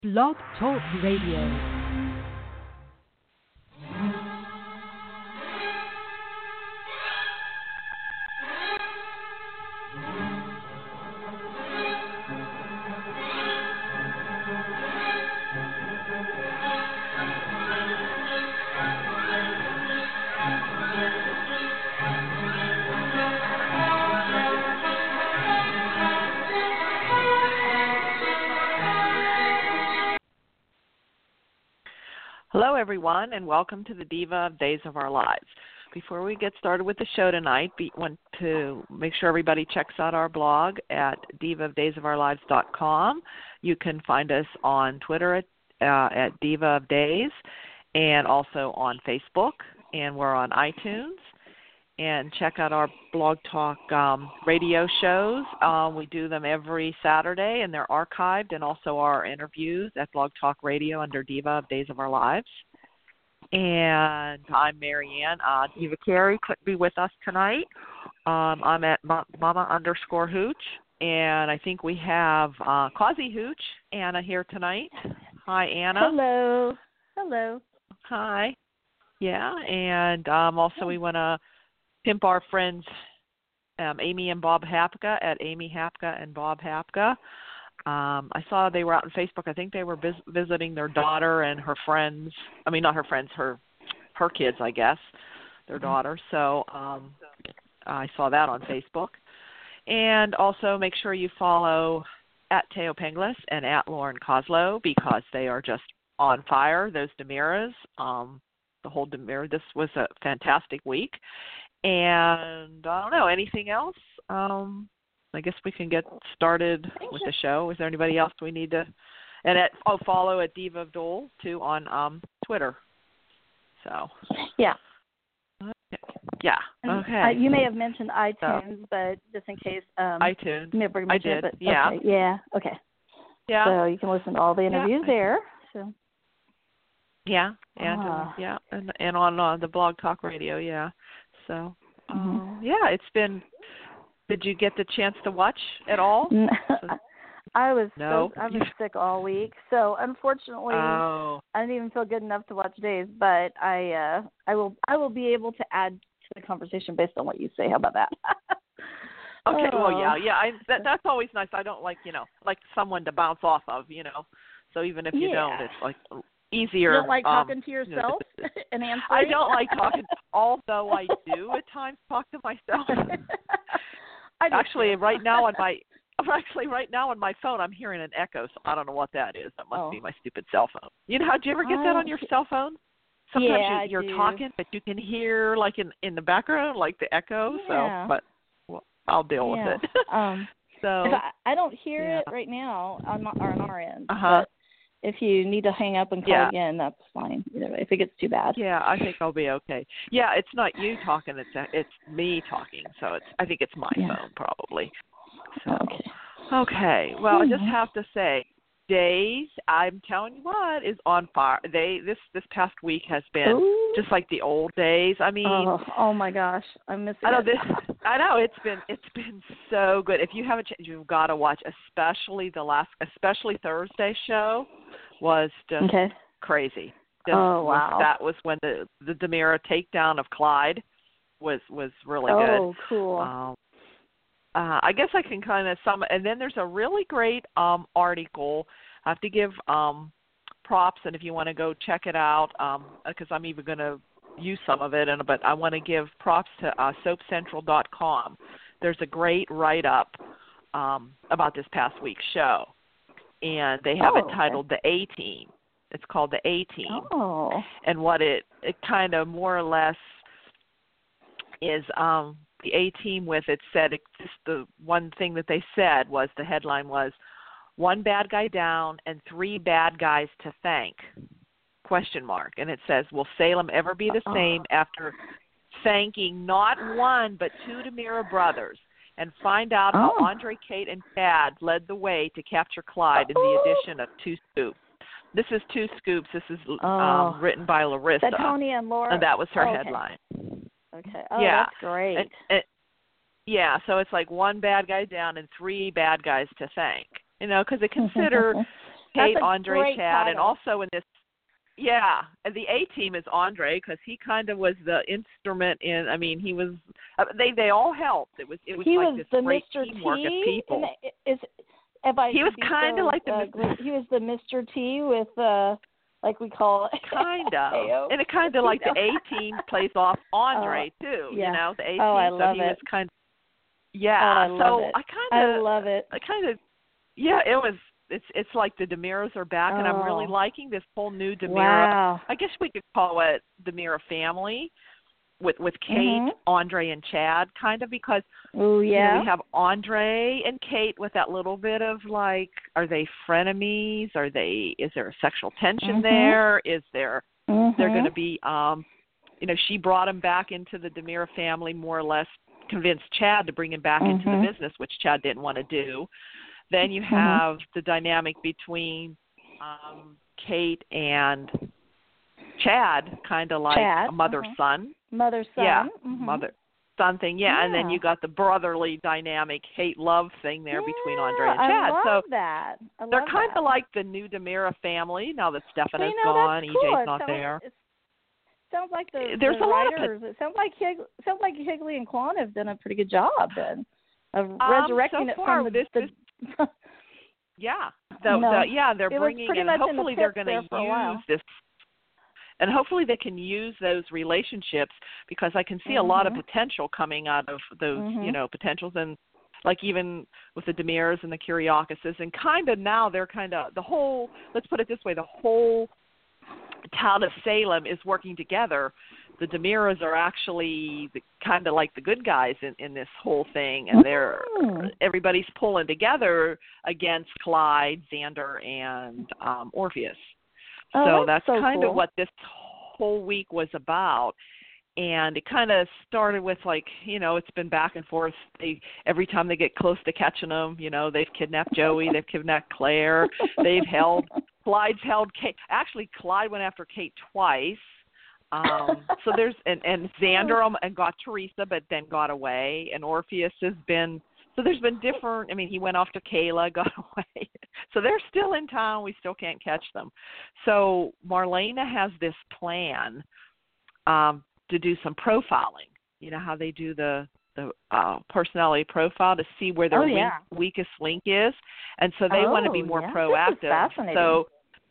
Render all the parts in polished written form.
Blog Talk Radio. Hello, everyone, and welcome to the Diva of Days of Our Lives. Before we get started with the show tonight, want to make sure everybody checks out our blog at divaofdaysofourlives.com. You can find us on Twitter at Diva of Days and also on Facebook, and we're on iTunes. And check out our Blog Talk radio shows. We do them every Saturday, and they're archived, and also our interviews at Blog Talk Radio under Diva of Days of Our Lives. And I'm Marianne. Diva Carey couldn't be with us tonight. I'm at Mama_Hooch, and I think we have Causey Hooch, Anna, here tonight. Hi, Anna. Hello. Hello. Hi. Yeah, and also we want to pimp our friends Amy and Bob Hapka at Amy Hapka and Bob Hapka. I saw they were out on Facebook. I think they were visiting their daughter and her friends. I mean, not her friends, her kids, I guess, their daughter. So I saw that on Facebook. And also make sure you follow at Teo Penglis and at Lauren Koslow, because they are just on fire, those Demiras. The whole Demira, this was a fantastic week. And I don't know, anything else? I guess we can get started with the show. Is there anybody else we need to? And follow at Diva of Dole too on Twitter. So yeah, yeah, okay. You may have mentioned iTunes, but just in case. iTunes. I did. It, yeah. Okay, yeah. Okay. Yeah. So you can listen to all the interviews there. So. Yeah, and and on the Blog Talk Radio, yeah. So, yeah, it's been. Did you get the chance to watch at all? I was no. I've been sick all week, so unfortunately, I didn't even feel good enough to watch Days. But I will be able to add to the conversation based on what you say. How about that? Okay. Well, yeah. That's always nice. I don't like someone to bounce off of, So even if you don't, it's like easier. You don't like talking to yourself and answering? I don't like talking, although I do at times talk to myself. Actually, right now on my phone, I'm hearing an echo, so I don't know what that is. That must be my stupid cell phone. Did you ever get that on your cell phone? Sometimes you're talking, but you can hear like in the background, like the echo. Yeah. So, but I'll deal with it. So I don't hear it right now on our end. Uh-huh. But if you need to hang up and call again, that's fine. Either way, if it gets too bad. Yeah, I think I'll be okay. Yeah, it's not you talking; it's me talking. So I think it's my phone probably. So, okay. Well, I just have to say, Days, I'm telling you what, is on fire. This past week has been just like the old days. I mean, oh my gosh, I'm missing it. I know it's been so good. If you haven't, you've got to watch, especially Thursday's show was just crazy. Wow. That was when the Demira takedown of Clyde was really good. Oh, cool. I guess I can kind of sum it. And then there's a really great article. I have to give props, and if you want to go check it out, because I'm even going to use some of it, but I want to give props to SoapCentral.com. There's a great write-up about this past week's show, and they have it titled The A-Team. It's called The A-Team. Oh. And what it kind of more or less is the A-Team with it said, just the one thing that they said was, the headline was, "One bad guy down and 3 bad guys to thank?" ? And it says, "Will Salem ever be the same after thanking not one but 2 Demira brothers? And find out how Andre, Kate, and Chad led the way to capture Clyde in the addition of 2 Scoops." This is 2 Scoops. This is written by Larissa. That Tony and Laura. And that was her headline. Okay. Oh, that's great. So it's like 1 bad guy down and 3 bad guys to thank. Because they consider Kate, That's a Andre, great Chad, and title. also in this, yeah, and the A team is Andre because he kind of was the instrument in. I mean, he was. They all helped. It was He like was this the great Mr. teamwork T. of people. He was kind of like the. He was the Mr. T with like we call it. Kind of, Ayo. and it kind of like the A team plays off Andre too. Yeah. You know, the A team. I so love he it. was kind of. Yeah. I love so it. I love it. I kind of. Yeah, it was. It's like the DeMiras are back, and I'm really liking this whole new DeMira. Wow. I guess we could call it DeMira family, with Kate, Andre, and Chad, kind of because we have Andre and Kate with that little bit of like, are they frenemies? Is there a sexual tension there? Is there? They're going to be, she brought him back into the DeMira family, more or less convinced Chad to bring him back into the business, which Chad didn't want to do. Then you have the dynamic between Kate and Chad, kind of like a mother-son. Mother-son. Yeah, mother-son thing. Yeah, and then you got the brotherly dynamic, hate-love thing there between Andre and Chad. I love that. They're kind of like the new DeMira family now that Stefano's gone, that's cool. EJ's not there. It sounds like There's the a lot writers. It sounds like Higley and Kwan have done a pretty good job then of resurrecting so it far, from the they're bringing, and hopefully they're going to use this, and hopefully they can use those relationships because I can see a lot of potential coming out of those, potentials, and like even with the DeMiras and the Kiriakis, and kind of now they're kind of the whole. Let's put it this way: the whole town of Salem is working together. The DeMiras are actually kind of like the good guys in this whole thing, and everybody's pulling together against Clyde, Xander, and Orpheus. So that's kind of what this whole week was about. And it kind of started with it's been back and forth. Every time they get close to catching them, they've kidnapped Joey, they've kidnapped Claire, Clyde's held Kate. Actually, Clyde went after Kate twice. So there's and Xander and got Teresa, but then got away. And Orpheus has been there's been different. I mean, he went off to Kayla, got away. So they're still in town. We still can't catch them. So Marlena has this plan to do some profiling. You know how they do the personality profile to see where their weakest link is, and so they want to be more proactive. This is fascinating. So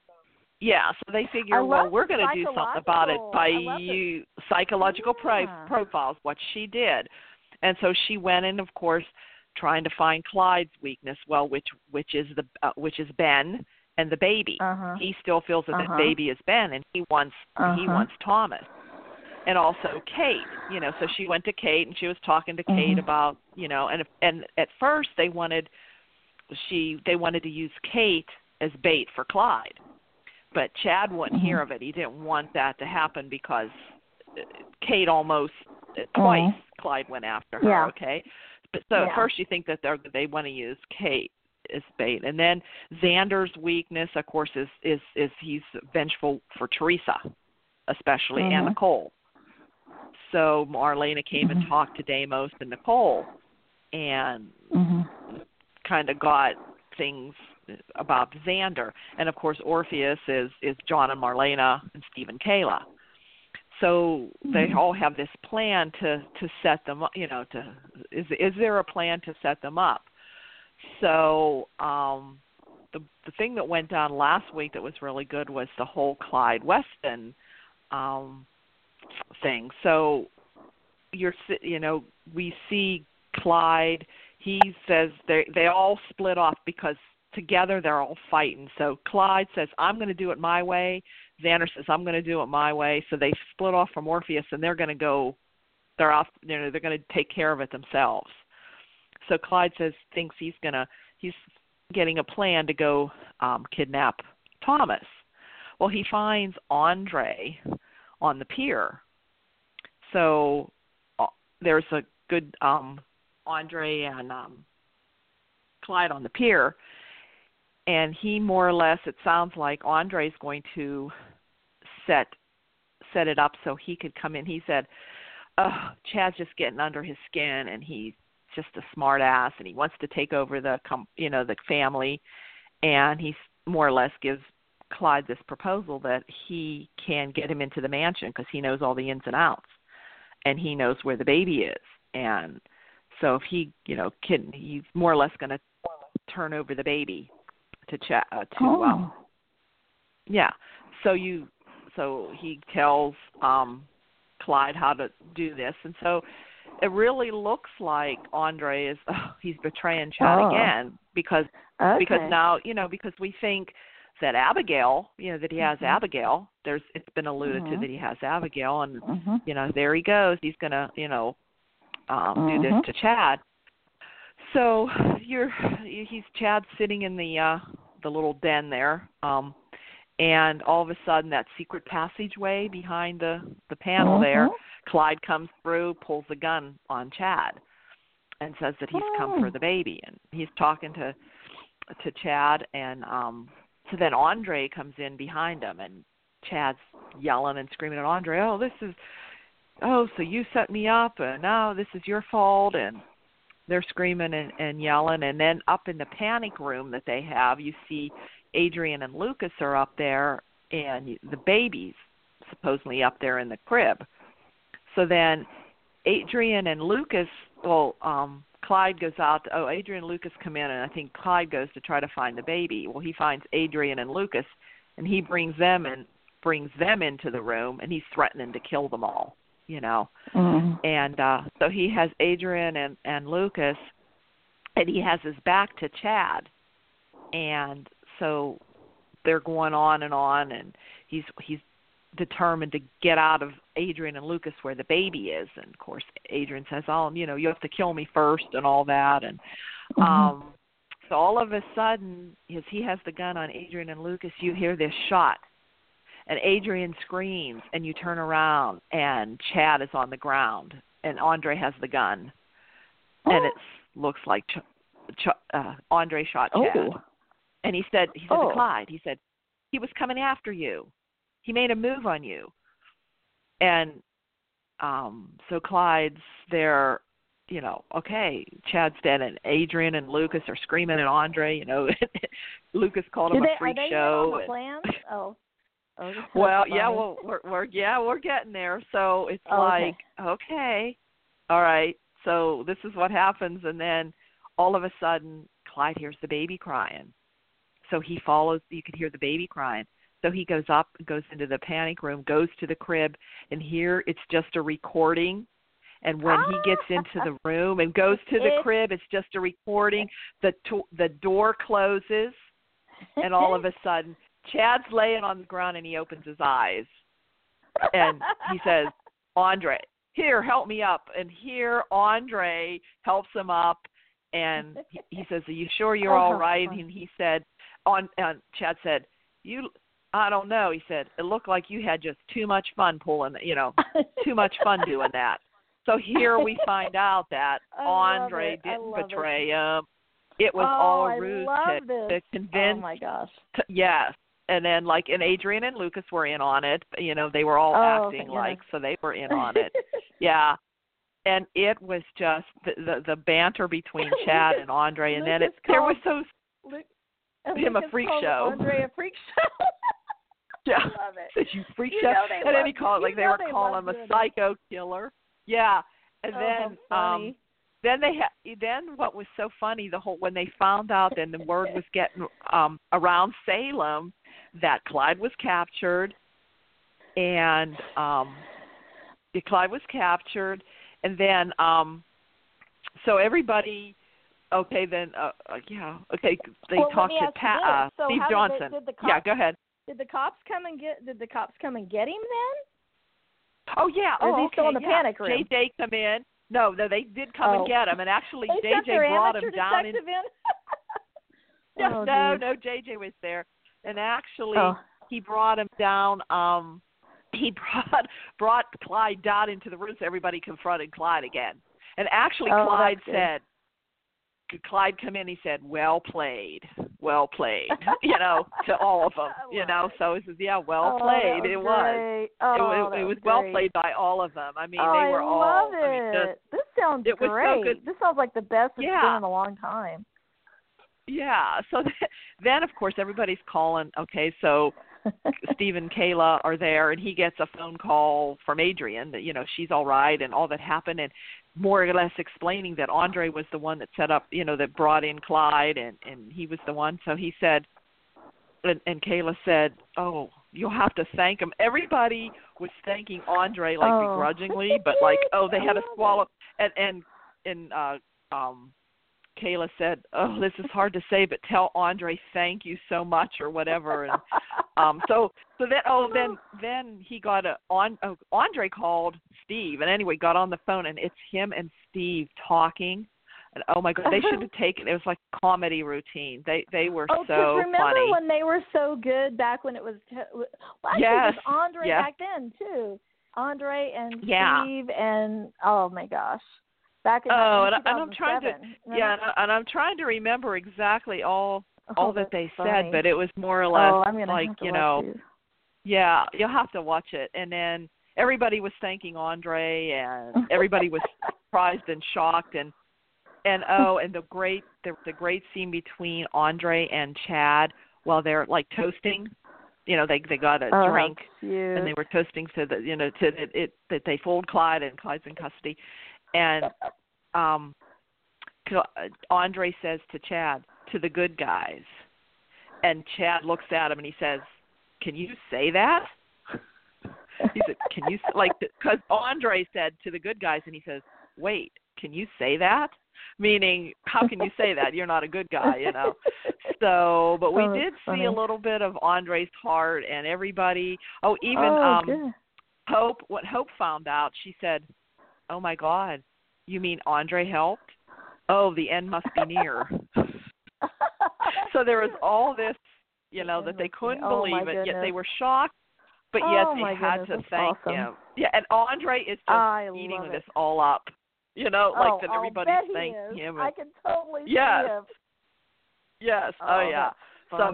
they figure, we're going to do something about it by psychological profiles, what she did. And so she went in, of course, trying to find Clyde's weakness, which is Ben and the baby. He still feels that the baby is Ben, and he wants Thomas. And also Kate, so she went to Kate and she was talking to Kate about, and at first they wanted to use Kate as bait for Clyde. But Chad wouldn't hear of it. He didn't want that to happen because Kate almost twice Clyde went after her. Okay, but so at first you think that they want to use Kate as bait, and then Xander's weakness, of course, is he's vengeful for Teresa, especially and Nicole. So Marlena came and talked to Deimos and Nicole, and kind of got things about Xander, and of course Orpheus is John and Marlena and Steve and Kayla. So they all have this plan to set them up. Is there a plan to set them up? So the thing that went down last week that was really good was the whole Clyde Weston thing. So we see Clyde. He says they all split off because together they're all fighting. So Clyde says, I'm going to do it my way. Xander says, I'm going to do it my way. So they split off from Orpheus, and they're going to go, they're off, they're going to take care of it themselves. So Clyde thinks he's getting a plan to go kidnap Thomas. Well, he finds Andre on the pier. So there's a good Andre and Clyde on the pier. And he more or less, it sounds like Andre's going to set it up so he could come in. He said, Chad's just getting under his skin, and he's just a smart ass, and he wants to take over the family. And more or less gives Clyde this proposal that he can get him into the mansion because he knows all the ins and outs, and he knows where the baby is. And so if he, he's more or less going to turn over the baby to yeah. So he tells Clyde how to do this, and so it really looks like Andre is he's betraying Chad again because now because we think that Abigail, that he has Abigail. It's been alluded to that he has Abigail, and there he goes. He's gonna do this to Chad. So Chad's sitting in the little den there, and all of a sudden that secret passageway behind the panel there, Clyde comes through, pulls a gun on Chad, and says that he's come for the baby, and he's talking to Chad, and so then Andre comes in behind him, and Chad's yelling and screaming at Andre, so you set me up, and now this is your fault, and they're screaming and yelling. And then up in the panic room that they have, you see Adrian and Lucas are up there, and the baby's supposedly up there in the crib. So then Adrian and Lucas, Clyde goes out. Adrian and Lucas come in, and I think Clyde goes to try to find the baby. Well, he finds Adrian and Lucas, and he brings them into the room, and he's threatening to kill them all. And so he has Adrian and Lucas, and he has his back to Chad, and so they're going on, and he's determined to get out of Adrian and Lucas where the baby is, and of course Adrian says, you have to kill me first and all that, and so all of a sudden, as he has the gun on Adrian and Lucas, you hear this shot. And Adrian screams, and you turn around, and Chad is on the ground, and Andre has the gun. And it looks like Andre shot Chad. And he said to Clyde, he said, he was coming after you. He made a move on you. And so Clyde's there, okay, Chad's dead, and Adrian and Lucas are screaming at Andre, Lucas called him a freak show. Are they on the plans? Well, yeah, we're getting there. So it's okay, all right. So this is what happens, and then all of a sudden, Clyde hears the baby crying. So he follows. You can hear the baby crying. So he goes up, goes into the panic room, goes to the crib, and here it's just a recording. And when he gets into the room and goes to the crib, it's just a recording. The door closes, and all of a sudden, Chad's laying on the ground, and he opens his eyes, and he says, Andre, here, help me up. And here Andre helps him up, and he says, are you sure you're all right? And he said, Chad said, I don't know. He said, it looked like you had just too much fun too much fun doing that. So here we find out that Andre didn't betray him. It was all a ruse to convince. Oh, my gosh. Yes. And then, and Adrian and Lucas were in on it. They were all acting so they were in on it. Yeah. And it was just the banter between Chad and Andre. And then there was him a freak show. Andre a freak show. Yeah. I love it. Says you freak show. And then he called they were calling him a psycho killer. Yeah. And then then what was so funny, when they found out, then the word was getting around Salem that Clyde was captured, and and then so everybody, they talked to Steve Johnson. Go ahead. Did the cops come and get him then? Oh yeah. Or is he still in the panic room? JJ come in. No, they did come and get him, and actually JJ brought him down in. No, JJ was there, and actually he brought him down. He brought Clyde down into the room, so everybody confronted Clyde again. And actually, Clyde come in. He said, "Well played," to all of them. So he says, "Yeah, well played." It was. It was well played by all of them. I mean, they were all. I love it. This sounds great. Was so good. This sounds like the best it's been in a long time. yeah. So then, of course, everybody's calling. Okay, so Steve and Kayla are there, and he gets a phone call from Adrian that, she's all right and all that happened, and more or less explaining that Andre was the one that set up, that brought in Clyde, and he was the one. So he said, and Kayla said, oh, you'll have to thank him. Everybody was thanking Andre, begrudgingly, but they had to swallow. And Kayla said, oh, this is hard to say, but tell Andre thank you so much or whatever. And then he got Andre called Steve, and anyway, got on the phone, and it's him and Steve talking. And oh my God, they should have taken it was like a comedy routine. They were so remember funny. When they were so good back when it was actually yes, it was Andre yes. back then too. Andre and yeah. Steve and oh my gosh. Back in and 2007. I'm trying to and I'm trying to remember exactly all that they funny. said, but it was more or less I'm gonna have to watch these. Yeah, you'll have to watch it. And then everybody was thanking Andre, and everybody was surprised and shocked, and the great scene between Andre and Chad while they're toasting. They got a drink, and they were toasting to that they fooled Clyde, and Clyde's in custody. And Andre says to Chad, to the good guys. And Chad looks at him and he says, can you say that? He said, can you, because Andre said to the good guys, and he says, wait, can you say that? Meaning, how can you say that? You're not a good guy, So, but we did see a little bit of Andre's heart, and everybody, Hope, what Hope found out, she said, oh my God, you mean Andre helped? Oh, the end must be near. So there was all this, that they couldn't believe it, yet they were shocked, but yet they had to thank him. Yeah, and Andre is just eating this all up. That everybody's thanking him. I can totally see him. Yes. Oh yeah. So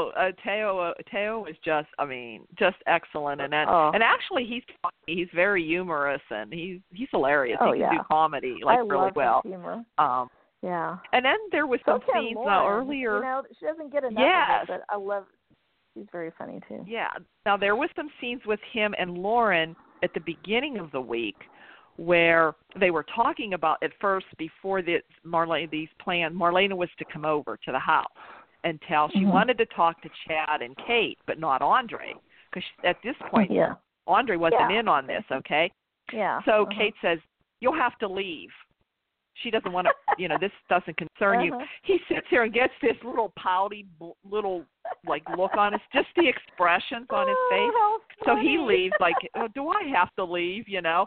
Teo is just excellent, and actually he's funny. He's very humorous, and he's hilarious. He can do comedy really well. His humor. Yeah. And then there was some scenes earlier. She doesn't get enough of it, but I love. She's very funny too. Yeah. Now there was some scenes with him and Lauren at the beginning of the week where they were talking about at first before these plans. Marlena was to come over to the house and tell. She wanted to talk to Chad and Kate, but not Andre, because at this point, Andre wasn't in on this. Okay. Yeah. So Kate says, "You'll have to leave." She doesn't want to, this doesn't concern you. He sits here and gets this little pouty, look on his, just the expressions on his face. So he leaves do I have to leave,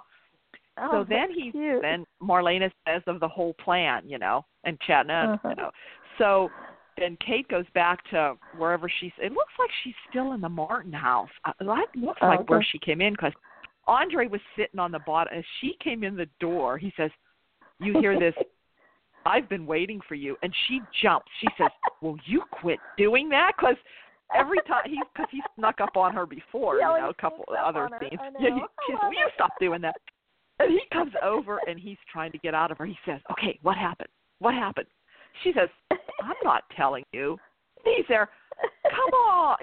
So then then Marlena says of the whole plan, and Chad, So then Kate goes back to wherever it looks like she's still in the Martin house. It looks like where she came in, because Andre was sitting on the bottom. As she came in the door, he says, you hear this, I've been waiting for you. And she jumps. She says, will you quit doing that? Because every time, he snuck up on her before, a couple of other scenes. She says, will you stop doing that? And he comes over, and he's trying to get out of her. He says, okay, what happened? What happened? She says, I'm not telling you. He's there, come on,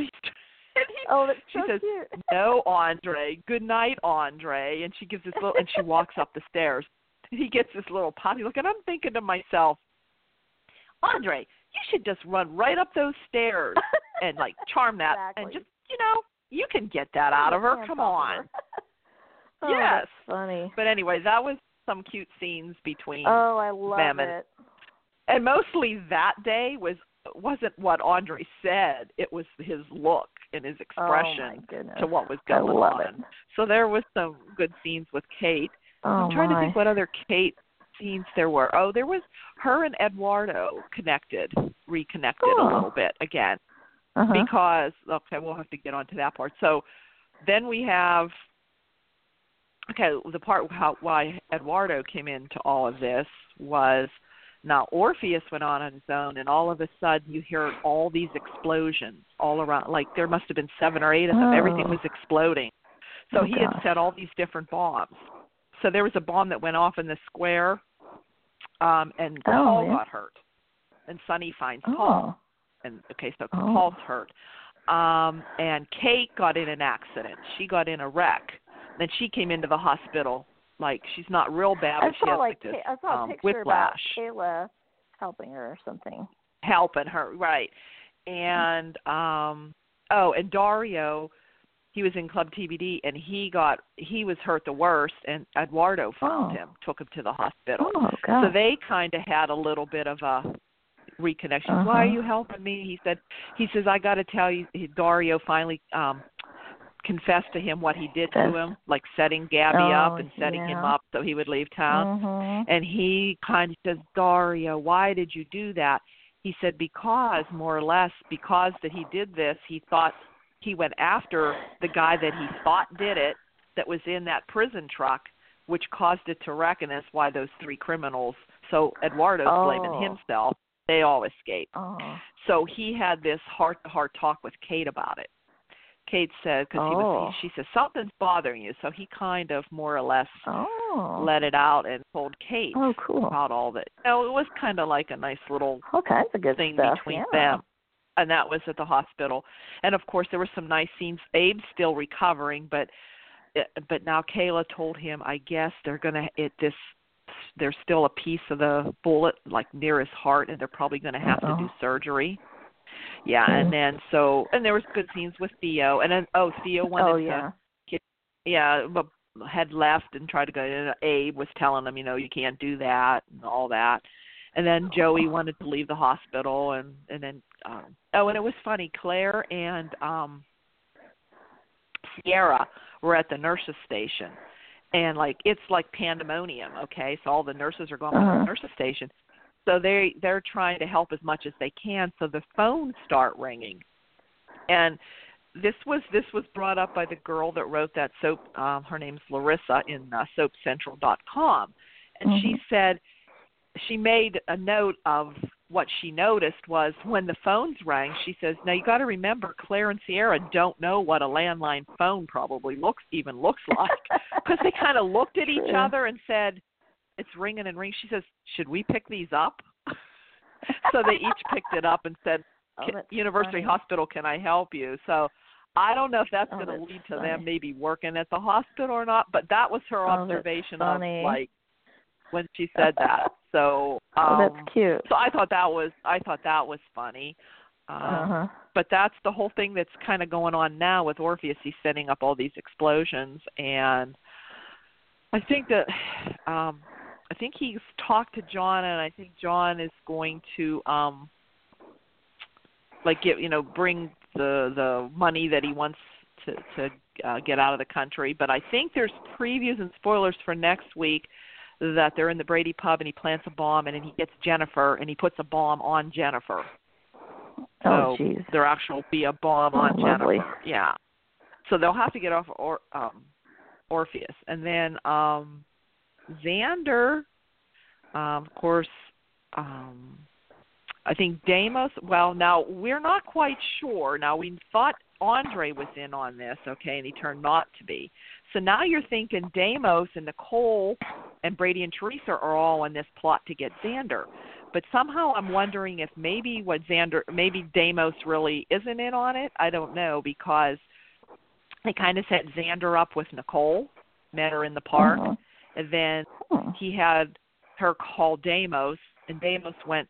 she says, cute. No, Andre, good night, Andre. And she gives this little, and she walks up the stairs. He gets this little potty look, and I'm thinking to myself, Andre, you should just run right up those stairs and charm that, and just you can get that out of her. Come on. Yes. That's funny. But anyway, that was some cute scenes between I love them, it. And mostly that day wasn't what Andre said; it was his look and his expression to what was going on. It. So there was some good scenes with Kate. I'm trying to think what other Kate scenes there were. Oh, there was her and Eduardo reconnected a little bit again, because we'll have to get onto that part. So then we have the part why Eduardo came into all of this was, now Orpheus went on his own, and all of a sudden you hear all these explosions all around. There must have been 7 or 8 of them. Everything was exploding. So he had set all these different bombs. So there was a bomb that went off in the square, and Paul got hurt. and Sonny finds Paul. And so Paul's hurt. And Kate got in an accident. She got in a wreck. Then she came into the hospital. Like, she's not real bad, but she has I saw a picture whiplash. About Kayla helping her or something. Helping her, right. And and Dario, he was in Club TBD, and he was hurt the worst, and Eduardo found him, took him to the hospital. Oh, God. So they kind of had a little bit of a reconnection. Why are you helping me? He says, I got to tell you, Dario finally confessed to him what he did to him, like setting Gabby up and setting him up so he would leave town. And he kind of says, Dario, why did you do that? He said, because that he did this, he thought he went after the guy that he thought did it, that was in that prison truck, which caused it to wreck, and that's why those 3 criminals, so Eduardo's blaming himself, they all escaped. So he had this heart-to-heart talk with Kate about it. Kate said, she said, something's bothering you. So he kind of more or less let it out and told Kate about all that. It was kind of like a nice little thing between them. And that was at the hospital. And, of course, there were some nice scenes. Abe's still recovering, but now Kayla told him, I guess they're going to there's still a piece of the bullet, like, near his heart, and they're probably going to have to do surgery. Yeah, and then and there was good scenes with Theo, and then Theo wanted to, but had left and tried to go. And Abe was telling him, you can't do that and all that. And then Joey wanted to leave the hospital, and then and it was funny. Claire and Sierra were at the nurses' station, and it's like pandemonium. Okay, so all the nurses are going to the nurses' station. So they're trying to help as much as they can. So the phones start ringing, and this was brought up by the girl that wrote that soap. Her name's Larissa in SoapCentral.com, and she said she made a note of what she noticed was when the phones rang. She says, "Now you got to remember, Claire and Sierra don't know what a landline phone probably looks like, because they kind of looked at each other and said." It's ringing and ringing. She says, should we pick these up? So they each picked it up and said, University Hospital, can I help you? So I don't know if that's going to lead to them maybe working at the hospital or not, but that was her observation of, when she said that. So that's cute. So I thought that was funny. But that's the whole thing that's kind of going on now with Orpheus. He's setting up all these explosions, and I think that I think he's talked to John, and I think John is going to bring the money that he wants to get out of the country. But I think there's previews and spoilers for next week that they're in the Brady pub and he plants a bomb, and then he gets Jennifer and he puts a bomb on Jennifer. So there actually will be a bomb on lovely. Jennifer. Yeah. So they'll have to get off Orpheus. And then Xander, of course, I think Deimos, now we're not quite sure. Now, we thought Andre was in on this, okay, and he turned not to be. So now you're thinking Deimos and Nicole and Brady and Teresa are all in this plot to get Xander. But somehow I'm wondering if maybe Deimos really isn't in on it. I don't know, because they kind of set Xander up with Nicole, met her in the park, and then he had her call Deimos, and Deimos went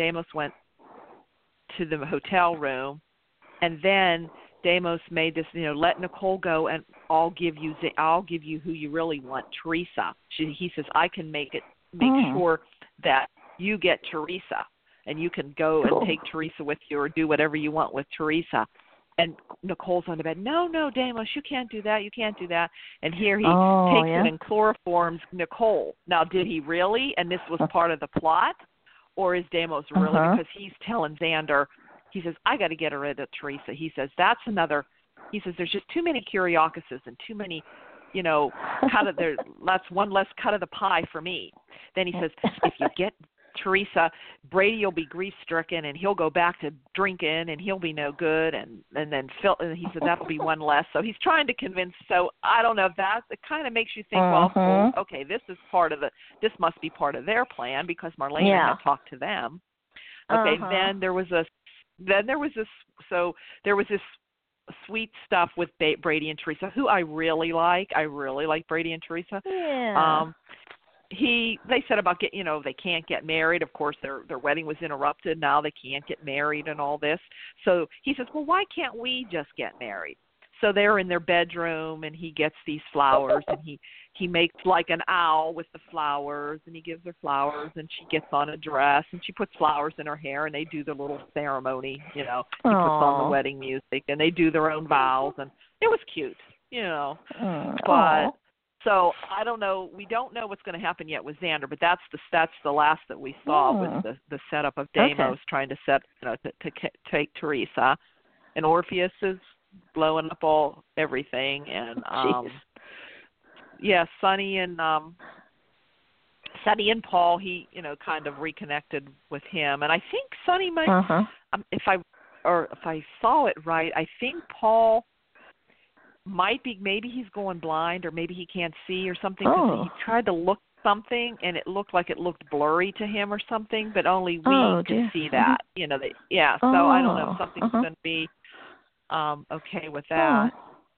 to the hotel room, and then Deimos made this, let Nicole go, and I'll give you who you really want, Teresa. He says, I can make sure that you get Teresa, and you can go and take Teresa with you or do whatever you want with Teresa. And Nicole's on the bed. No, Deimos, you can't do that. You can't do that. And here he takes it and chloroforms Nicole. Now, did he really? And this was part of the plot? Or is Deimos really? Because he's telling Xander, he says, I got to get rid of Teresa. He says, there's just too many Kuryakises and too many, that's one less cut of the pie for me. Then he says, if you get Teresa, Brady will be grief-stricken, and he'll go back to drinking, and he'll be no good, and then Phil, and he said that'll be one less. So he's trying to convince. So I don't know if it kind of makes you think, well, okay, this must be part of their plan, because Marlena had talked to them. Okay, then there was this sweet stuff with Brady and Teresa, who I really like. I really like Brady and Teresa. Yeah. They said about they can't get married. Of course, their wedding was interrupted. Now they can't get married and all this. So he says, well, why can't we just get married? So they're in their bedroom, and he gets these flowers, and he makes like an owl with the flowers, and he gives her flowers, and she gets on a dress, and she puts flowers in her hair, and they do the little ceremony, He puts on the wedding music, and they do their own vows, and it was cute, But so I don't know. We don't know what's going to happen yet with Xander, but that's the last that we saw was the setup of Deimos trying to set to take Teresa, and Orpheus is blowing up everything, and Sonny and Paul, he kind of reconnected with him, and I think Sonny might if I saw it right, I think Paul might be, maybe he's going blind, or maybe he can't see or something, because he tried to look something and it looked blurry to him or something, but only we could see that, so I don't know if something's going to be okay with that.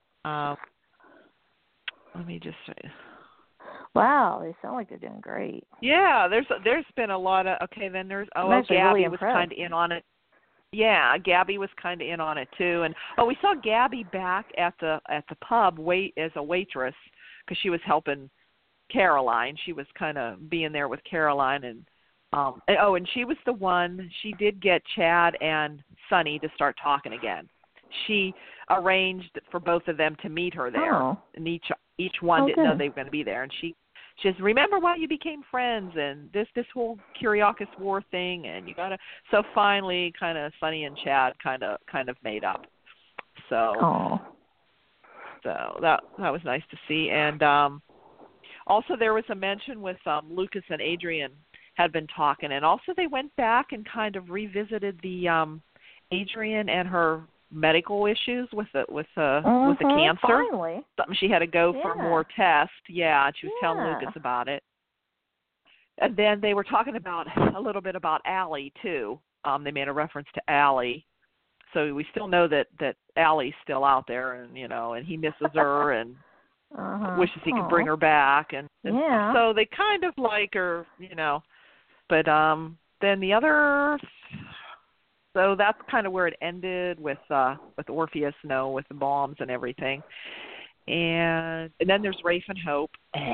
Let me just say. Wow, they sound like they're doing great. Yeah, there's been a lot of then there's Gabby really was kind of in on it. Yeah, Gabby was kind of in on it too, and we saw Gabby back at the pub as a waitress, because she was helping Caroline. She was kind of being there with Caroline, and and she was the one. She did get Chad and Sonny to start talking again. She arranged for both of them to meet her there, and each one didn't know they were going to be there. And she says, "Remember why you became friends, and this whole Kyriakis War thing, and you gotta." So finally, kind of Sonny and Chad kind of made up. So that was nice to see. And also there was a mention with Lucas and Adrian had been talking, and also they went back and kind of revisited the Adrian and her medical issues with the cancer. Finally. Something she had to go for more tests. Yeah, she was telling Lucas about it. And then they were talking about a little bit about Allie too. They made a reference to Allie. So we still know that Allie's still out there, and and he misses her and wishes he could bring her back, and so they kind of like her, But then the other. So that's kind of where it ended with Orpheus, with the bombs and everything. And then there's Rafe and Hope.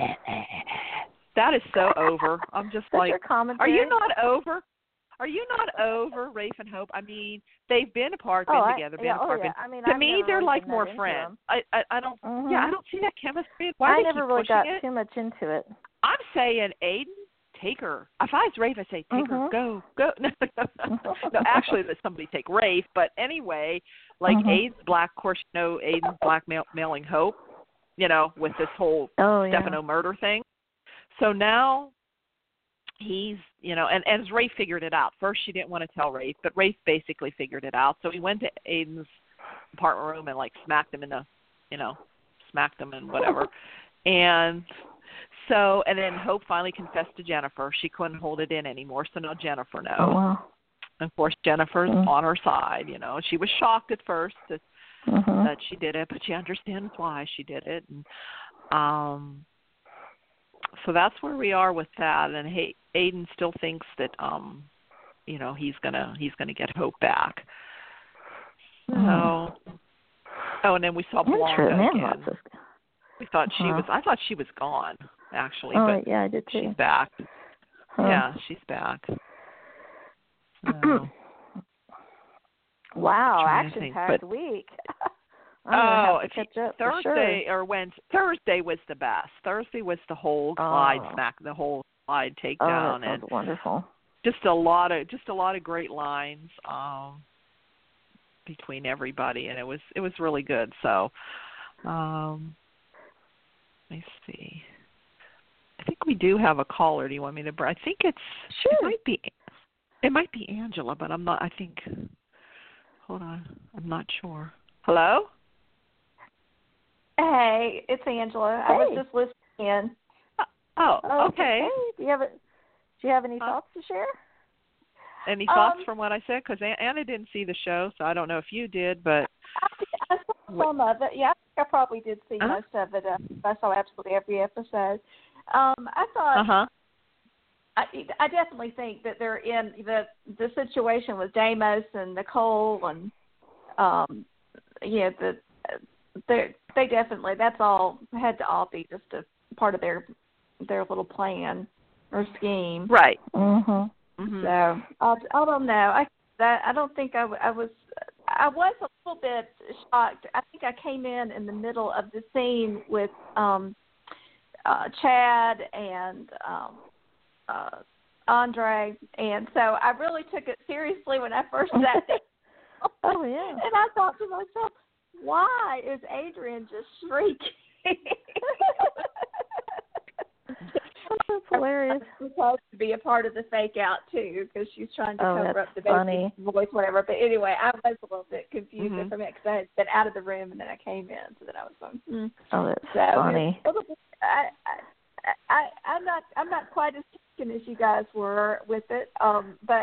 That is so over. I'm just like, are you not over? Are you not over Rafe and Hope? I mean, they've been apart, together, been apart. I mean, to me, they're like more friends. I don't. Yeah, I don't see that chemistry. Why I never really got too much into it. I'm saying Aiden. Take her. If I was Rafe, I'd say, take her, go. No, actually, let somebody take Rafe. But anyway, like Aiden's black, of course, Aiden's blackmailing Hope, with this whole Stefano murder thing. So now he's, and as Rafe figured it out. First, she didn't want to tell Rafe, but Rafe basically figured it out. So he went to Aiden's apartment room and, smacked him smacked him and whatever. And then Hope finally confessed to Jennifer. She couldn't hold it in anymore, so now Jennifer knows. Oh, wow. Of course, Jennifer's on her side. She was shocked at first that she did it, but she understands why she did it. And, so that's where we are with that. And Aiden still thinks that he's gonna get Hope back. So, and then we saw Blanca again. We thought I thought she was gone, actually. But yeah, I did too. She's back. Yeah, she's back. So, wow, action-packed week. Thursday or Wednesday. Thursday was the best. Thursday was the whole Clyde the whole Clyde takedown, and wonderful. Just a lot of great lines between everybody, and it was really good. So. Let me see. I think we do have a caller. Do you want me to? I think it's. Sure. It might be Angela, but I'm not. I think. Hold on. I'm not sure. Hello. Hey, it's Angela. Hey. I was just listening in. Okay. Hey, do you have any thoughts to share? Any thoughts from what I said? Because Anna didn't see the show, so I don't know if you did, but I saw some of it. Yeah, I think I probably did see most of it. I saw absolutely every episode. I thought. I definitely think that they're in the situation with Deimos and Nicole, and they definitely, that's all had to all be just a part of their little plan or scheme. Right. Mhm. So I don't know. I don't think I was a little bit shocked. I think I came in the middle of the scene with Chad and Andre, and so I really took it seriously when I first sat there. Oh yeah. And I thought to myself, why is Adrian just shrieking? That's hilarious. She's supposed to be a part of the fake out too, because she's trying to cover up the baby's voice, whatever. But anyway, I was a little bit confused for me because I had been out of the room and then I came in, so then I was going. Oh, that's funny. I'm not quite as taken as you guys were with it, but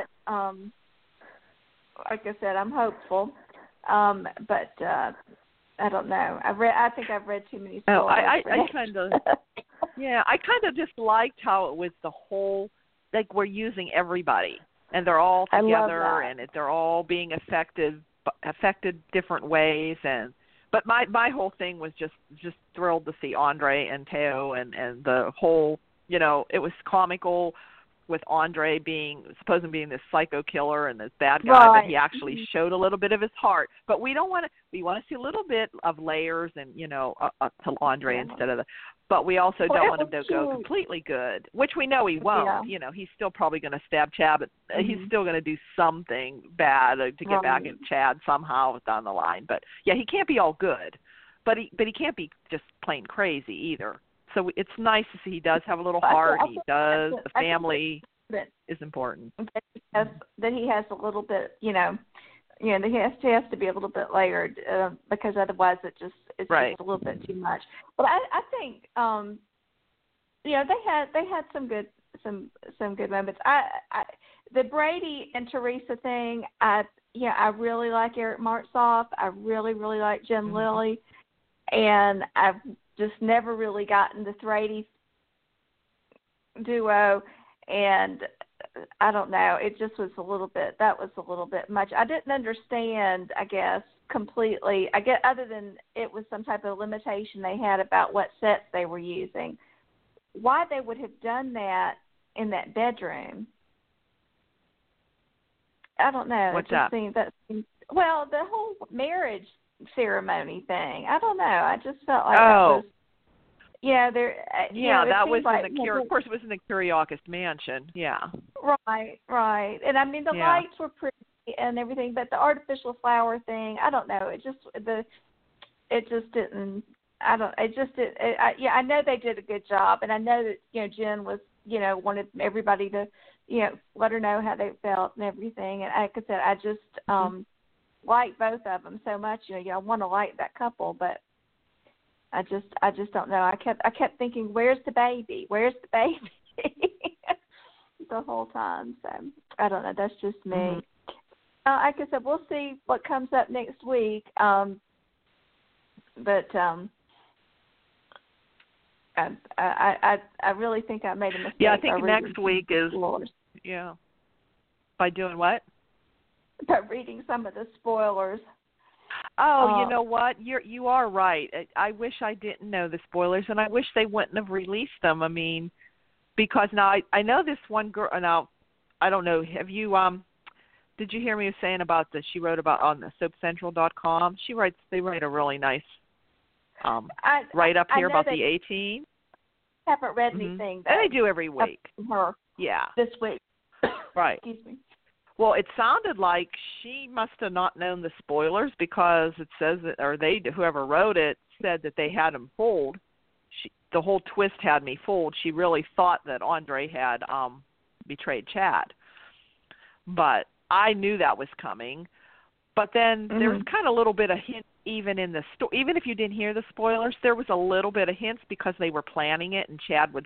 like I said, I'm hopeful. But I don't know. I think I've read too many stories. I kind of, I kind of just liked how it was the whole, like we're using everybody, and they're all together, and they're all being affected different ways, But my whole thing was just thrilled to see Andre and Teo and the whole, it was comical with Andre supposed being this psycho killer and this bad guy, but he actually showed a little bit of his heart. But we want to see a little bit of layers and, up to Andre instead of but we also don't want him to go completely good, which we know he won't. Yeah. He's still probably going to stab Chad, but he's still going to do something bad to get back at Chad somehow down the line. But yeah, he can't be all good, but he can't be just plain crazy either. So it's nice to see he does have a little heart. He does. The family is important. That he has a little bit, that he has to be a little bit layered because otherwise it's just a little bit too much. But I think they had some good moments. The Brady and Teresa thing. I really like Eric Martsolf. I really like Jen Lilly, and I've just never really gotten the Thrady duo, and I don't know. It just was a little bit much. I didn't understand, I guess, completely. I guess other than it was some type of limitation they had about what sets they were using, why they would have done that in that bedroom. I don't know. What's that? Well, the whole marriage ceremony thing. I don't know. I just felt like that was. Yeah, that was like, in the of course it was in the Kiriakis mansion. Yeah. Right. And I mean the lights were pretty and everything, but the artificial flower thing, I don't know. It just didn't. I don't. It just did. I know they did a good job, and I know that Jen was wanted everybody to let her know how they felt and everything. And like I said, I just like both of them so much. I want to like that couple, but I just don't know. I kept thinking, where's the baby? Where's the baby? The whole time. So I don't know. That's just me. Like I said, we'll see what comes up next week. But I really think I made a mistake. Yeah, I think next week is by doing what? By reading some of the spoilers. Oh, you know what? You are right. I wish I didn't know the spoilers, and I wish they wouldn't have released them. I mean, because now I know this one girl. Now, I don't know. Have you did you hear me saying about she wrote about on the SoapCentral.com? They write a really nice write up here about the A-Team. I haven't read anything. And they do every week. Her. Yeah. This week. Right. Excuse me. Well, it sounded like she must have not known the spoilers because it says that, or whoever wrote it said that they had him fooled. The whole twist had me fooled. She really thought that Andre had betrayed Chad, but I knew that was coming. But then there was kind of a little bit of hint even in the story. Even if you didn't hear the spoilers, there was a little bit of hints because they were planning it, and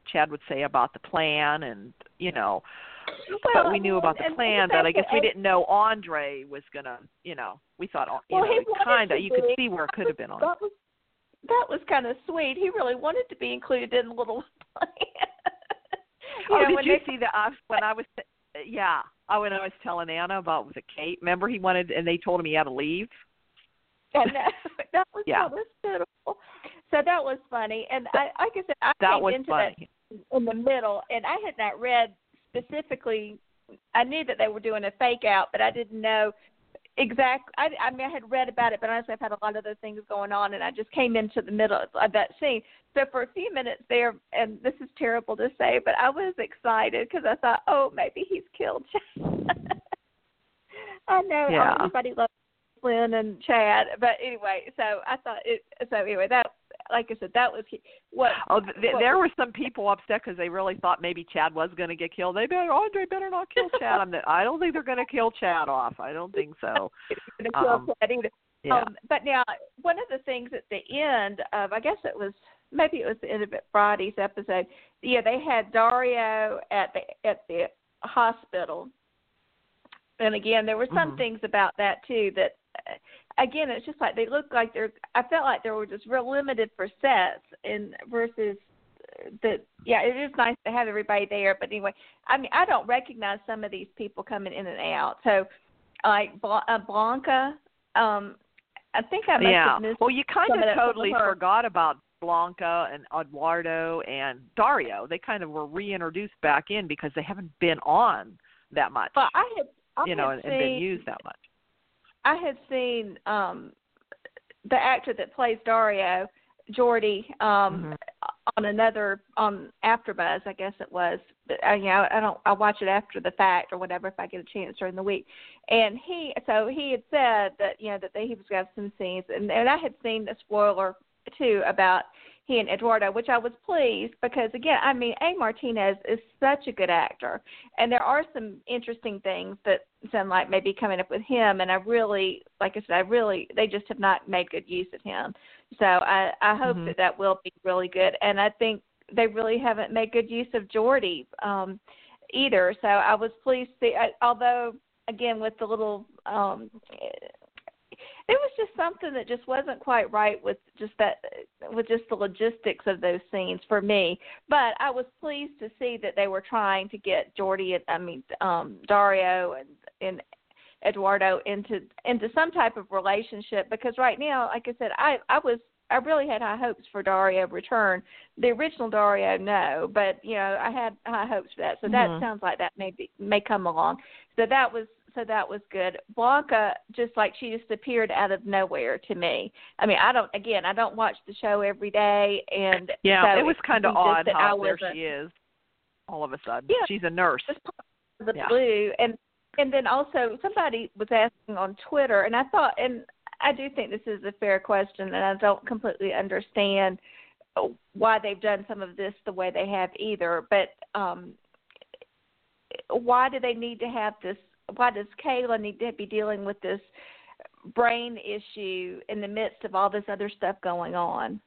Chad would say about the plan, and well, but we knew about the plan, but I guess we didn't know Andre was gonna, we thought, kind of, you could see where it could have been on. That was kind of sweet. He really wanted to be included in the little plan. Did you see when I was, when I was telling Anna about with Kate? Remember he wanted, and they told him he had to leave. And that was beautiful. So that was funny, and like I said, I came into that in the middle, and I had not read specifically. I knew that they were doing a fake out, but I didn't know exactly. I mean, I had read about it, but honestly, I've had a lot of other things going on, and I just came into the middle of that scene. So for a few minutes there, and this is terrible to say, but I was excited because I thought, oh, maybe he's killed Chad. I know everybody loves Lynn and Chad, but anyway, so I thought it. So anyway, that, like I said, that was what. Oh, there were some people upset because they really thought maybe Chad was going to get killed. Andre better not kill Chad. I don't think they're going to kill Chad off. I don't think so. But now, one of the things at the end of, I guess it was the end of Friday's episode. Yeah, they had Dario at the hospital, and again, there were some things about that too that. Again, it's just like they look like I felt like they were just real limited for sets, and versus it is nice to have everybody there. But anyway, I mean, I don't recognize some of these people coming in and out. So, like Blanca, I think I must have missed. Well, you kind of totally forgot about Blanca and Eduardo and Dario. They kind of were reintroduced back in because they haven't been on that much. Well, I had and been used that much. I had seen the actor that plays Dario, Jordy, on AfterBuzz, I guess it was. But I watch it after the fact or whatever if I get a chance during the week. And he had said that that he was going to have some scenes, and I had seen a spoiler too about he and Eduardo, which I was pleased because, again, I mean, A. Martinez is such a good actor, and there are some interesting things that sound like maybe coming up with him, and I really, like I said, they just have not made good use of him. So I hope that will be really good, and I think they really haven't made good use of Jordy either. So I was pleased to see, although, again, with the little there was just something that just wasn't quite right with just the logistics of those scenes for me. But I was pleased to see that they were trying to get Dario and Eduardo into some type of relationship, because right now, like I said, I really had high hopes for Dario return. The original Dario, no, but I had high hopes for that. So that sounds like that may come along. So that was good. Blanca, just like she just appeared out of nowhere to me. I mean, I don't watch the show every day, and so it was kind of odd how there she is all of a sudden. Yeah, she's a nurse. The blue, and then also somebody was asking on Twitter, and I thought, and I do think this is a fair question, and I don't completely understand why they've done some of this the way they have either. But why do they need to have this? Why does Kayla need to be dealing with this brain issue in the midst of all this other stuff going on?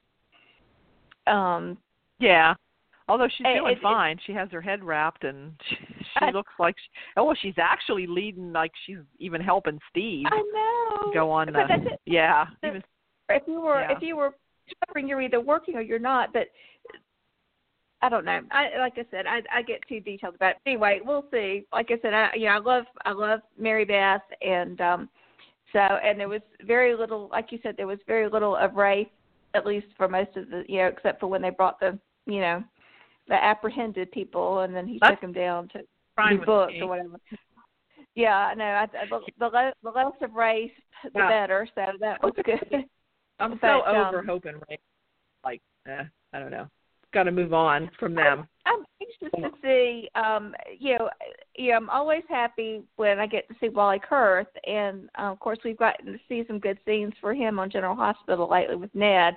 Although she's doing fine. She has her head wrapped, and she looks like she's actually leading, like she's even helping Steve. I know. Go on. If you were suffering, you're either working or you're not. But I don't know. Like I said, I get too detailed about it. Anyway, we'll see. Like I said, I love Mary Beth, and and there was very little, like you said, there was very little of Rafe, at least for most of the, except for when they brought the apprehended people, and then he took them down to be booked or whatever. Yeah, no, the less of Rafe, the better. So that was good. I'm so over hoping Rafe, I don't know. Got to move on from them. I'm anxious to see. I'm always happy when I get to see Wally Kurth, and of course we've gotten to see some good scenes for him on General Hospital lately with Ned.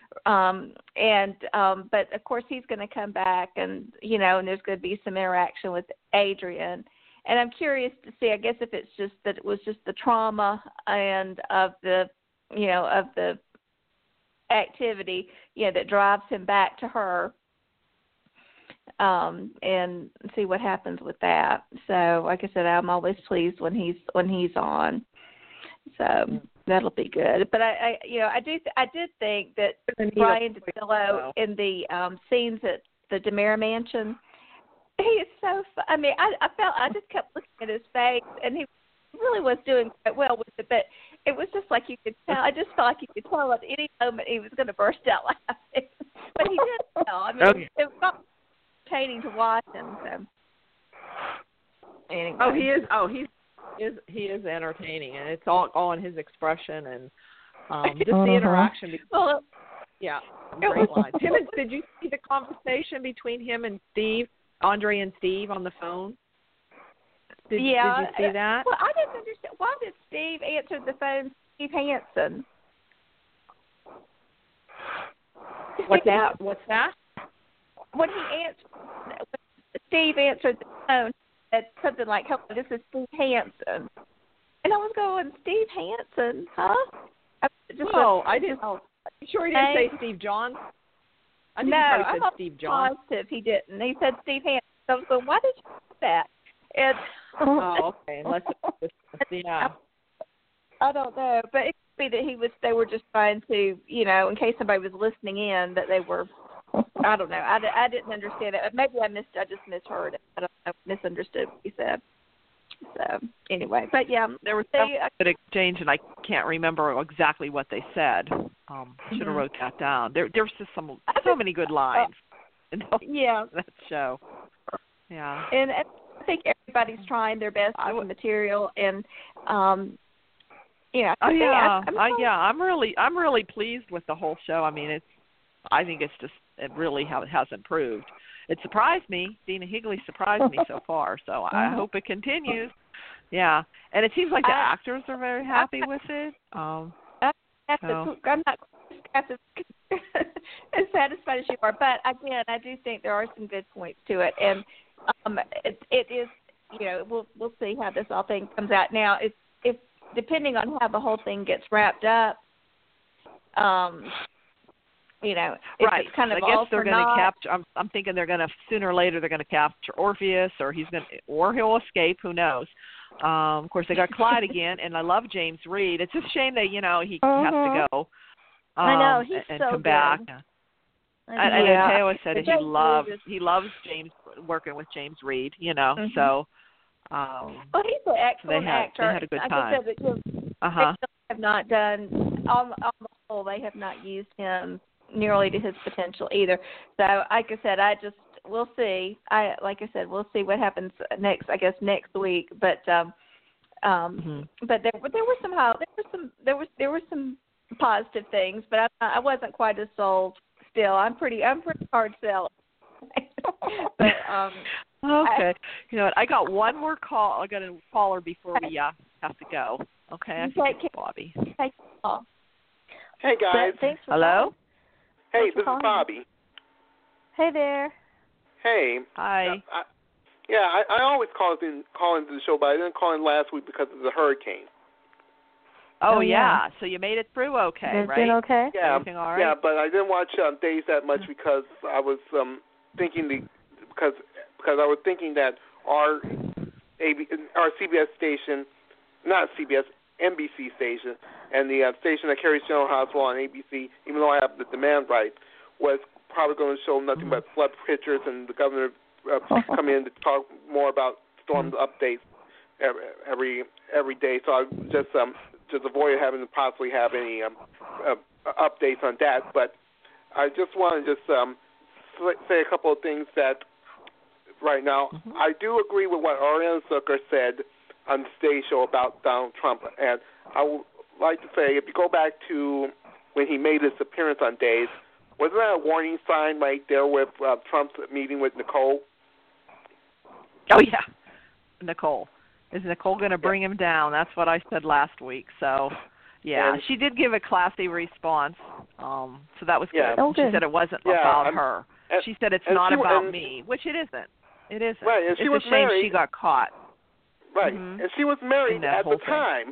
But of course he's going to come back, and and there's going to be some interaction with Adrian. And I'm curious to see. I guess if it's just that it was just the trauma and of the activity, that drives him back to her, and see what happens with that. So, like I said, I'm always pleased when he's on. So that'll be good. But I did think that Brian DeSillo in the scenes at the DeMera Mansion, he is so. I mean, I just kept looking at his face, and he really was doing quite well with it. But it was just like you could tell. I just felt like you could tell at any moment he was going to burst out laughing. But he did tell. I mean, it was entertaining to watch him. So anyway. He is entertaining, and it's all in his expression and just the interaction. Well, yeah, great lines. Did you see the conversation between him and Steve, Andre and Steve on the phone? Did you see that? Well, I didn't understand. Why did Steve answer the phone, Steve Hansen? What's that? When Steve answered the phone, said something like, "Hello, this is Steve Hansen," and I was going, "Steve Hansen, huh?" I didn't. You sure he didn't say Steve Johns? I think he said Steve Johns. Positive he didn't. He said Steve Hansen. So I was going, "Why did you say that?" And okay. Unless yeah. I don't know, but it could be that they were just trying to, in case somebody was listening in, that they were. I don't know. I didn't understand it. Maybe I just misheard it. I don't know. Misunderstood what he said. So anyway, but yeah, there was a good exchange, and I can't remember exactly what they said. Should have wrote that down. There was just so many good lines. In that show. Yeah. And I think everybody's trying their best with the material, and I'm really pleased with the whole show. I mean, I think it really has improved. It surprised me. Dina Higley surprised me so far, so I hope it continues. Yeah, and it seems like the actors are very happy with it. I'm not as satisfied as you are, but again, I do think there are some good points to it, and it is. We'll see how this all thing comes out. Now, if depending on how the whole thing gets wrapped up, right. It's kind of I guess all they're going to capture. I'm thinking they're going to sooner or later they're going to capture Orpheus, or he'll escape. Who knows? Of course, they got Clyde again, and I love James Reed. It's just a shame that he has to go. I know he's and so come good. back. And Teo said that he loves James working with James Reed. So. Well, he's an excellent actor. They had a good time. I said they have not done on the whole. They have not used him nearly to his potential either. So, like I said, we'll see. We'll see what happens next. I guess next week. But but there were some positive things, but I wasn't quite as sold. Still, I'm pretty hard sell. But okay. You know what? I got one more call. I got a caller before we have to go. Okay. Bobby. Take the call. Hey guys. Hello. Hey, this is Bobby. Hey there. Hey. Hi. I always call into the show, but I didn't call in last week because of the hurricane. Oh yeah. So you made it through okay, right? Been okay? Yeah. Everything all right? Yeah, but I didn't watch Days that much because I was thinking because I was thinking that our CBS station, not CBS, NBC station, and the station that carries General Hospital on ABC, even though I have the demand right, was probably going to show nothing but flood pictures and the governor come in to talk more about storm updates every day. So I just avoid having to possibly have any updates on that. But I just want to say a couple of things that right now I do agree with what Ariana Zucker said on the Today Show about Donald Trump, and I would like to say if you go back to when he made his appearance on Days, wasn't that a warning sign right there with Trump's meeting with Nicole? Oh yeah, Nicole. Is Nicole going to bring him down? That's what I said last week. So, yeah, and she did give a classy response. So that was good. Yeah. She said it wasn't about her. She said it's not about me, which it isn't. It isn't. Right, and it's a shame she got caught. Right, and she was married at the time.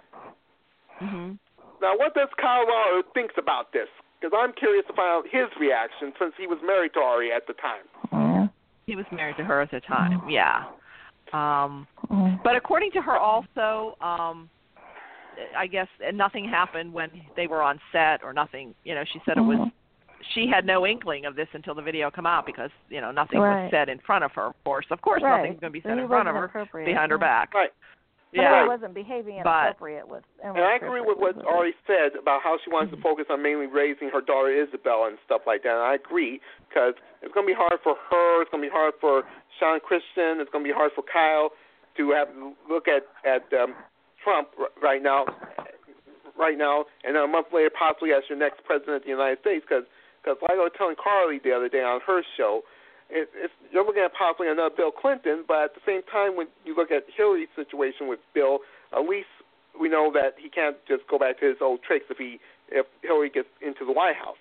Now, what does Kyle Lawler thinks about this? Because I'm curious to find out his reaction since he was married to Ari at the time. He was married to her at the time. Yeah. But according to her, also, I guess nothing happened when they were on set or nothing. You know, she said it was. She had no inkling of this until the video came out because, you know, nothing was said in front of her, of course. Of course, nothing's going to be said in front of her behind her back. Right. Yeah. But he wasn't behaving inappropriate with. And I agree with what Ari said about how she wants to focus on mainly raising her daughter Isabel and stuff like that. And I agree because it's going to be hard for her. It's going to be hard for Sean Christian. It's going to be hard for Kyle to have look at Trump right now, and then a month later possibly as your next president of the United States. Because like I was telling Carly the other day on her show, you're looking at possibly another Bill Clinton, but at the same time, when you look at Hillary's situation with Bill, at least we know that he can't just go back to his old tricks if Hillary gets into the White House.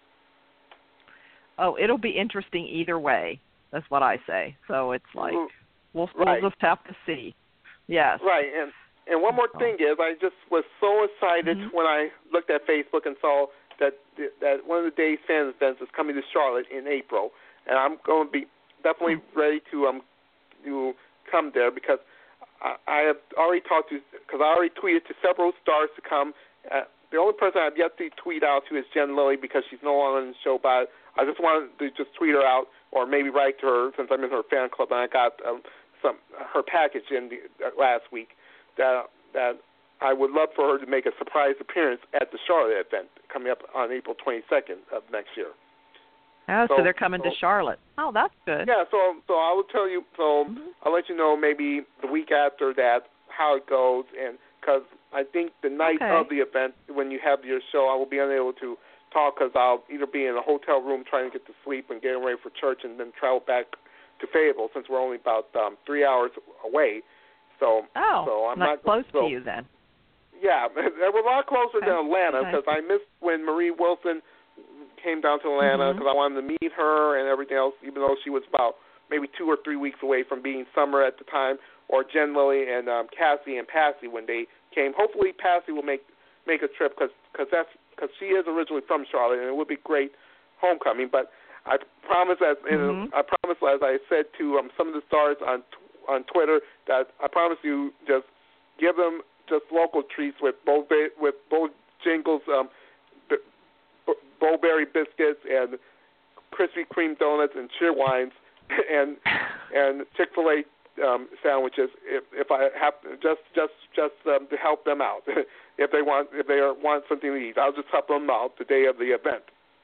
Oh, it'll be interesting either way. That's what I say. So it's like we'll just have to see. Yes. Right, and one more thing is, I just was so excited when I looked at Facebook and saw that one of the Days fan events is coming to Charlotte in April. And I'm going to be definitely ready to come there because I have already talked to, because I already tweeted to several stars to come. The only person I've yet to tweet out to is Jen Lilly because she's no longer in the show, but I just wanted to just tweet her out or maybe write to her since I'm in her fan club and I got her package in last week that I would love for her to make a surprise appearance at the Charlotte event coming up on April 22nd of next year. Oh, so they're coming to Charlotte. Oh, that's good. Yeah, so I will tell you. So I'll let you know maybe the week after that how it goes, and because I think the night of the event when you have your show, I will be unable to talk because I'll either be in a hotel room trying to get to sleep and getting ready for church, and then travel back to Fayetteville since we're only about 3 hours away. So I'm not close to you then. Yeah, we're a lot closer than Atlanta because I missed when Marie Wilson came down to Atlanta because I wanted to meet her and everything else, even though she was about maybe 2 or 3 weeks away from being Summer at the time, or Jen Lilly and Cassie and Patsy when they came. Hopefully Patsy will make a trip because she is originally from Charlotte, and it would be great homecoming. But I promise, as I said to some of the stars on Twitter, that I promise you just give them just local treats with Bojangles, Bowberry biscuits and Krispy Kreme donuts and cheerwines and Chick-fil-A sandwiches if I have just to help them out if they want something to eat. I'll just help them out the day of the event.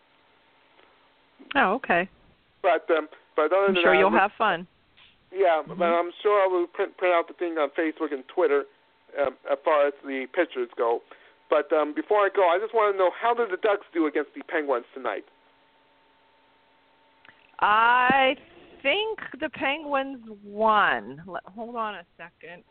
Oh, okay. But other I'm than sure that, you'll have fun. Yeah, but I'm sure I will print out the thing on Facebook and Twitter as far as the pictures go. But before I go, I just want to know, how did the Ducks do against the Penguins tonight? I think the Penguins won. Hold on a second.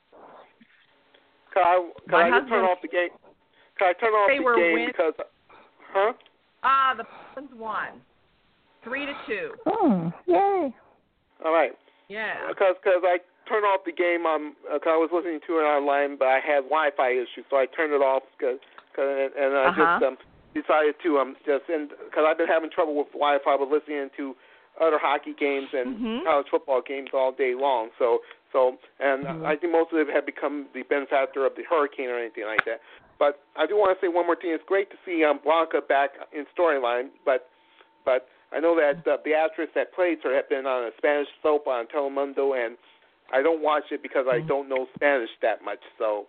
Can I turn off the game? Can I turn off the game because? Huh? The Penguins won 3-2. Oh, yay! All right. Yeah. Because I turned off the game because I was listening to it online, but I had Wi-Fi issues, so I turned it off. And I just decided to because I've been having trouble with Wi-Fi, but listening to other hockey games and college football games all day long. I think most of it had become the benefactor of the hurricane or anything like that. But I do want to say one more thing. It's great to see Blanca back in storyline, but I know that the actress that plays her had been on a Spanish soap on Telemundo, and I don't watch it because I don't know Spanish that much.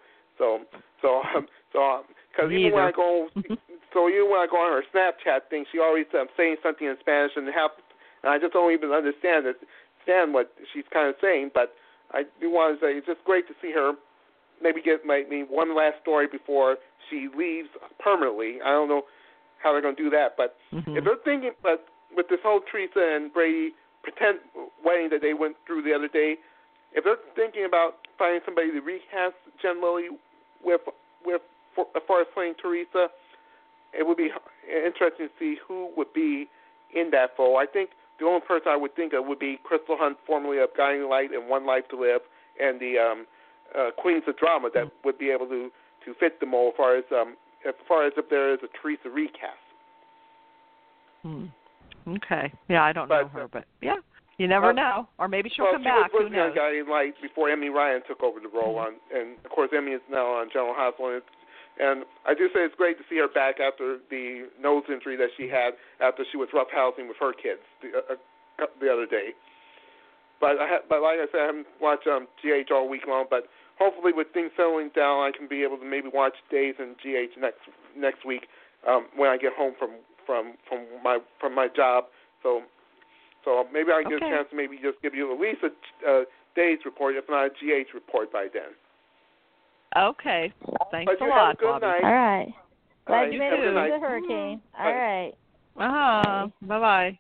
Because even when I go on her Snapchat thing, she always saying something in Spanish, and I just don't even understand what she's kind of saying. But I do want to say it's just great to see her maybe get one last story before she leaves permanently. I don't know how they're going to do that, but if they're thinking, but with this whole Teresa and Brady pretend wedding that they went through the other day, if they're thinking about finding somebody to recast Jen Lilly with as far as playing Teresa, it would be interesting to see who would be in that role. I think the only person I would think of would be Crystal Hunt, formerly of Guiding Light and One Life to Live, and the Queens of Drama that would be able to fit the mold as far as if there is a Teresa recast. Okay. Yeah, I don't know her, but yeah. You never know, or maybe she'll come back. She Who was knows? on Guiding Light before Emmy Ryan took over the role on, and of course Emmy is now on General Hospital. And I do say it's great to see her back after the nose injury that she had after she was roughhousing with her kids the other day. But like I said, I haven't watched GH all week long. But hopefully, with things settling down, I can be able to maybe watch Days and GH next week when I get home from my job. So maybe I can get a chance to maybe just give you at least a Days report, if not a GH report by then. Okay. Thanks a lot, good Bobby. night. All right. Glad you made it through night. the hurricane. All right. Bye-bye.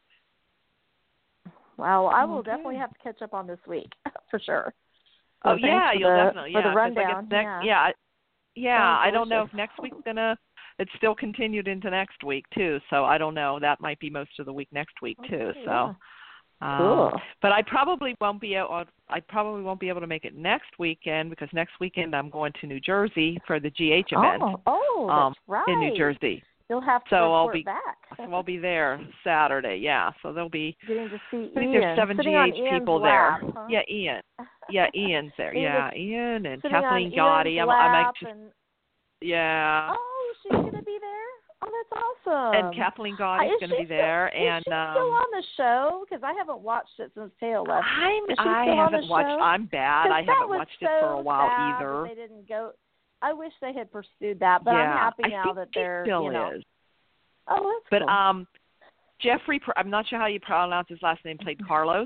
Well, I will definitely have to catch up on this week for sure. So you'll definitely. For the rundown. I don't know if next week's it's still continued into next week too, so I don't know. That might be most of the week next week too. So, cool. But I probably won't be able to make it next weekend because next weekend I'm going to New Jersey for the GH event. That's right. In New Jersey. You'll have to report back. So I'll be there Saturday. Yeah, so there'll be. Getting to see Ian. I think there's 7 GH people lap, there. Huh? Yeah, Ian. Yeah, Ian's there. Yeah, Ian and Kathleen Gotti. I might just. Yeah. Oh, she's gonna be there. Oh, that's awesome. And Kathleen Gotti's going to be there. Is she still on the show? Because I haven't watched it since Teo left. I haven't watched. I'm bad. I haven't watched it for a while either. They didn't go. I wish they had pursued that, but I'm happy now that they're. Still is. Oh, that's cool. Jeffrey, I'm not sure how you pronounce his last name. Played Carlos.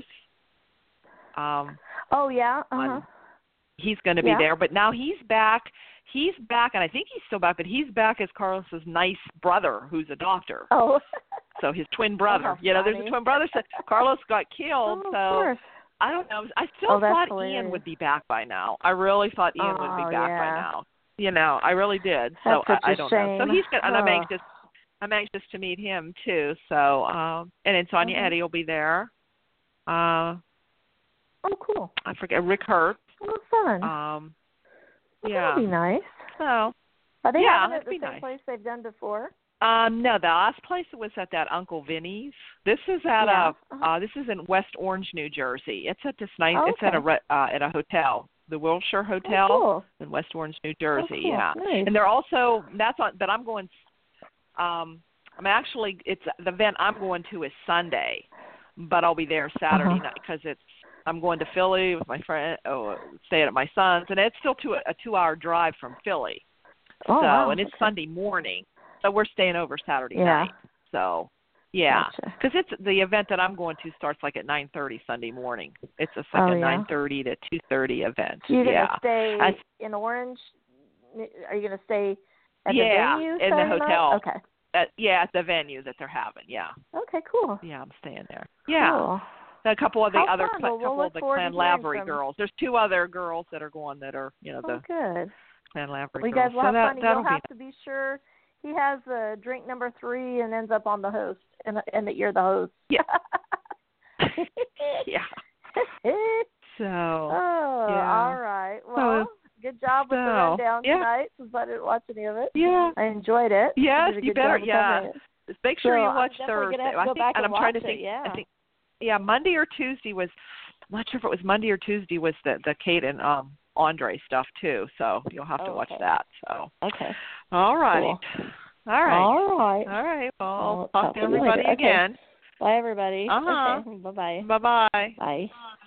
Oh yeah. He's going to be there, but now he's back. He's back, and I think he's still back, but he's back as Carlos's nice brother, who's a doctor. Oh. So his twin brother. There's a twin brother. So Carlos got killed, so I don't know. I still thought Ian would be back by now. I really thought Ian would be back by now. I really did. So I don't know. So he's good, and I'm anxious to meet him too. So and then Sonia Eddy will be there. Oh, cool. I forget Rick Hurt. Oh, fun. Yeah. That'd be nice. So, are they having it at the same place they've done before? No, the last place was at that Uncle Vinny's. This is at this is in West Orange, New Jersey. It's at this nice. It's at a hotel, the Wilshire Hotel in West Orange, New Jersey. Oh, cool. Yeah, Nice. and they're also that's on. But I'm going. I'm actually. It's the event I'm going to is Sunday, but I'll be there Saturday night because I'm going to Philly with my friend, staying at my son's, and it's still a 2-hour drive from Philly. And it's Sunday morning, so we're staying over Saturday night. So, because it's the event that I'm going to starts like at 9:30 Sunday morning. It's a 9:30 to 2:30 event. You're going to stay in Orange? Are you going to stay at the venue? In the hotel. Okay. At the venue that they're having. Yeah. Okay. Cool. Yeah, I'm staying there. Yeah. Cool. A couple of the other couple of the Clan Lavery girls. There's 2 other girls that are going that are the good. Clan Lavery girls. You guys will have fun. You'll have to be sure he has drink number 3 and ends up on the host, and that you're the host. Yeah. Yeah. So. All right. Well, good job with the rundown tonight. Since I didn't watch any of it. Yeah. I enjoyed it. Yes, you better. Yeah. Just make sure you watch Thursday. I trying to think. Yeah. I think. Yeah, Monday or Tuesday was. I'm not sure if it was Monday or Tuesday was the Kate and Andre stuff too. So you'll have to watch that. So. Okay. All righty. Cool. All right. All right. All right. Well, talk to everybody again. Bye, everybody. Okay. Bye-bye. Bye-bye. Bye.